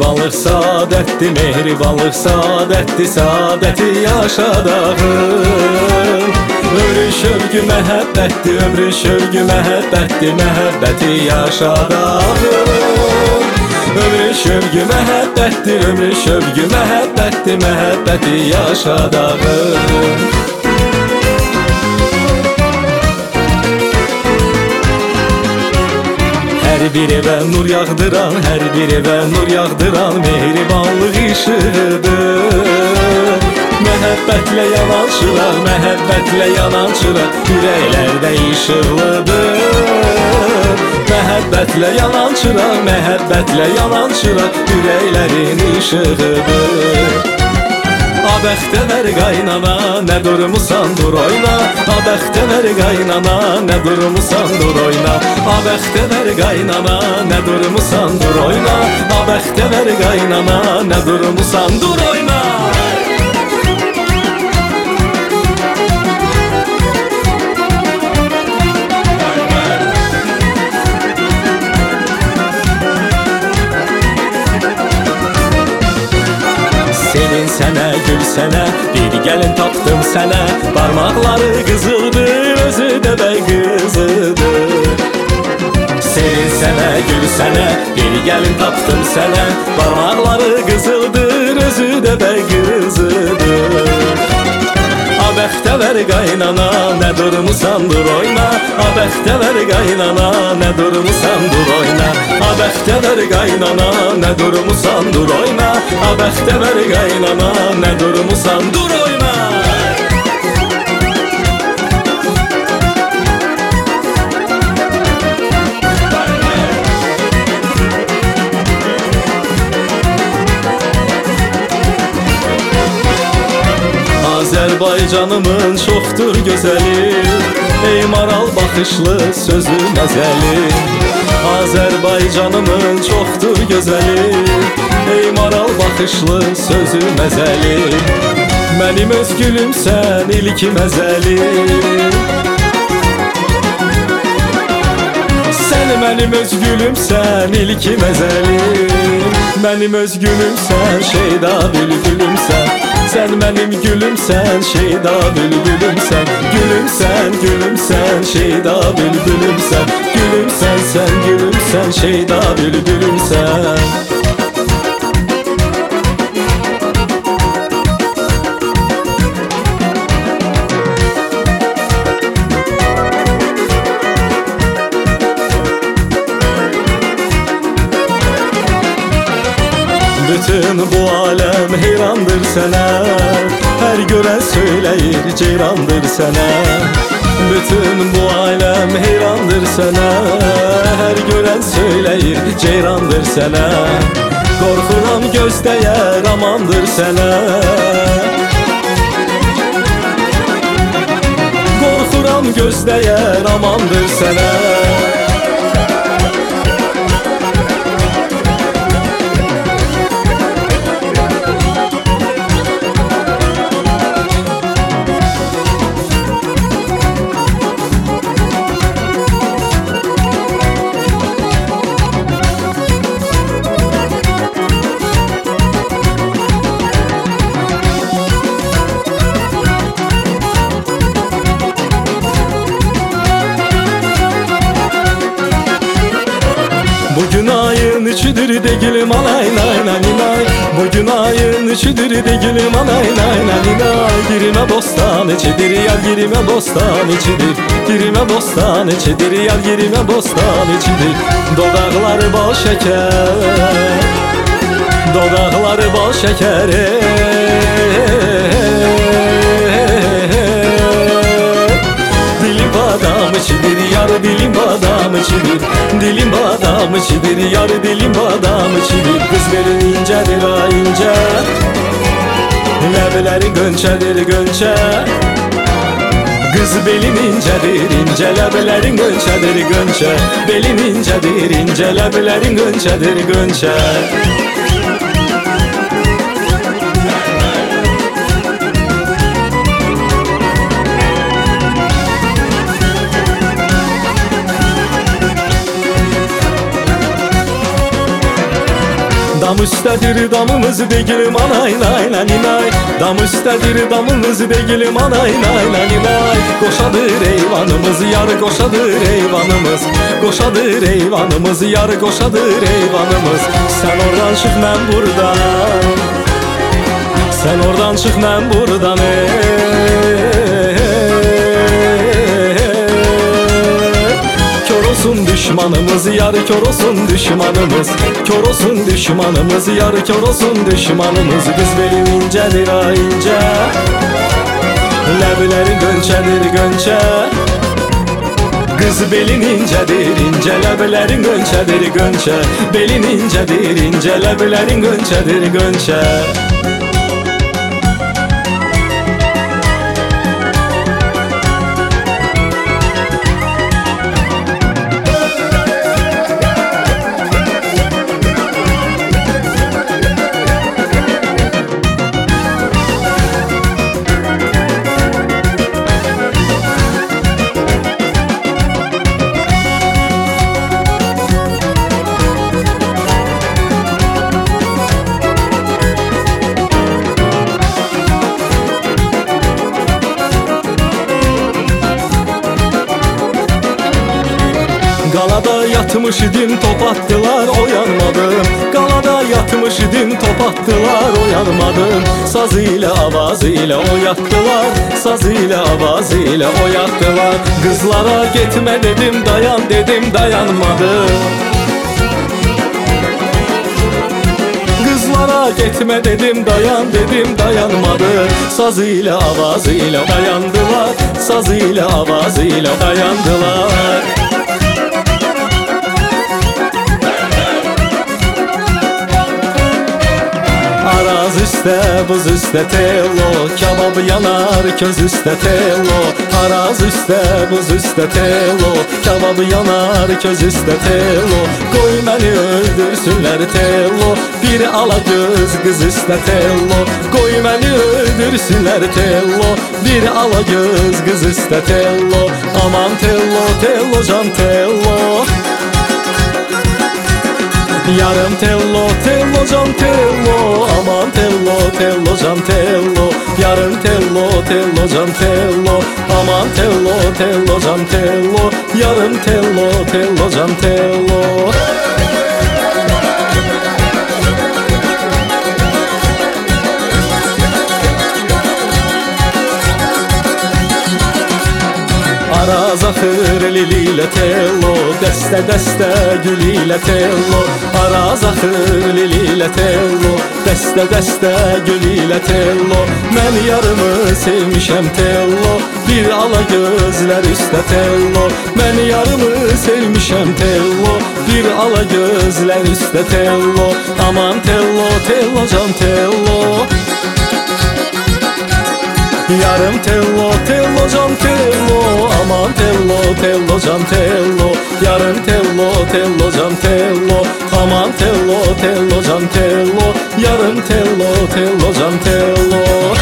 Mehribanlıq saadətdir, mehribanlıq saadətdir, saadəti yaşadağım. Ömrün şövgü məhəbbətdir, ömrün şövgü məhəbbətdir, məhəbbəti yaşadağım. Ömrün şövgü məhəbbətdir, ömrün şövgü məhəbbətdir, məhəbbəti yaşadağım. Hər bir evə nur yağdıran, hər bir evə nur yağdıran mehribanlıq işığıdır. Məhəbbətlə yanan çıraq, məhəbbətlə yanan çıraq ürəklərdə işıqlıdır. Məhəbbətlə yanan çıraq, məhəbbətlə yanan çıraq ürəklərin işığıdır. Abəxtəvər qaynana, nə durmusan dur oyna. Abəxtəvər qaynana, nə durmusan dur oyna. Abəxtəvər qaynana, nə durmusan dur oyna. Abəxtəvər qaynana, nə durmusan dur oyna. Selin sənə, gül sənə, bir gəlin tapdım sənə. Barmaqları qızıldır, özü də bəy qızıdır. Selin sənə, gül sənə, bir gəlin tapdım sənə. Barmaqları qızıldır, özü də bəy qızıdır. Abəxtəvər qaynana, nə durmusan dur oyna. Abəxtəvər qaynana, nə durmusan dur oyna. Abəxtəvər qaynana, nə durmusan dur oyna. Abəxtəvər qaynana, nə durmusan dur oyna. Azərbaycanımın çoxdur gözəli, ey maral baxışlı sözü məzəli. Azərbaycanımın çoxdur gözəli, ey maral baxışlı sözü məzəli. Mənim öz gülümsən ilki məzəli. Sən mənim öz gülümsən ilki məzəli. Mənim öz gülümsən şeyda bülbülümsən. Sən mənim gülümsən, şeyda bülbülümsən. Gülümsən, gülümsən, şeyda bülbülümsən. Gülümsən, sən gülümsən, şeyda bülbülümsən. Bütün bu aləm heyrandır sənə, hər görən söyləyir ceyrandır sənə. Bütün bu aləm heyrandır sənə, hər görən söyləyir ceyrandır sənə. Qorxuram gözdəyər amandır sənə. Qorxuram gözdəyər amandır sənə. Bugün ayın üçüdür de gülüm anay nay nay nay. Bugün ayın üçüdür de gülüm anay nay nay nay. Girime bostan içidir yar, girime bostan içidir. Girime bostan içidir yar, girime bostan içidir. Dodakları bal şeker, dodakları bal şeker. Dilim badam içidir yar, dilim badam içidir. Dilim badam içidir yar, dilim badam içidir. Kız belin incedir ha ince, lebeleri gönçedir gönçe. Kız belin incedir ince, lebelerin gönçedir gönçe. Belin incedir ince, lebelerin gönçedir gönçe. Dam üstədir damımız degilim anay nay nay nay. Dam üstədir damımız degilim anay nay nay nay. Qoşadır eyvanımız yar qoşadır eyvanımız. Qoşadır eyvanımız yar qoşadır eyvanımız. Sen oradan çık mən buradan. Sen oradan çık mən buradan Kör olsun düşmanımız yar kör olsun düşmanımız. Kör olsun düşmanımız yar kör olsun düşmanımız. Kız belin incedir ay ince. Ləblərin gönçədir gönçə. Kız belin incedir ince. Ləblərin gönçədir gönçə. Belin incedir ince. Ləblərin gönçədir gönçə. Qalada yatmış idim top attılar oyanmadım. Qalada yatmış idim top attılar oyanmadım. Saz ile avaz ile oyattılar. Saz ile avaz ile oyattılar. Kızlara gitme dedim dayan dedim dayanmadım. Kızlara gitme dedim dayan dedim dayanmadım. Saz ile avaz ile dayandılar. Saz ile avaz ile dayandılar. Araz üstə, buz üstə tello, kebab yanar köz üstə tello. Araz üstə, buz üstə tello, kebab yanar köz üstə tello. Qoy məni öldürsünlər tello, bir ala göz qız üstə tello. Qoy məni öldürsünlər tello, bir ala göz qız üstə tello. Aman tello, tello can tello. Yarım tello, tello can tello. Aman tello, tello can tello. Yarım tello, tello can tello. Aman tello, tello can tello. Yarım tello, tello can tello. Araz axır lililə tello, dəstə dəstə gül ilə tello. Araz axır lililə tello, dəstə dəstə gül ilə tello. Mən yarımı sevmişəm tello, bir ala gözlər üstə tello. Mən yarımı sevmişəm tello, bir ala gözlər üstə tello. Aman tello, tello can tello. Yarım tello, tello can tello. Aman tello, tello can tello. Yarım tello, tello can tello. Aman tello, tello can tello. Yarım tello, tello can tello.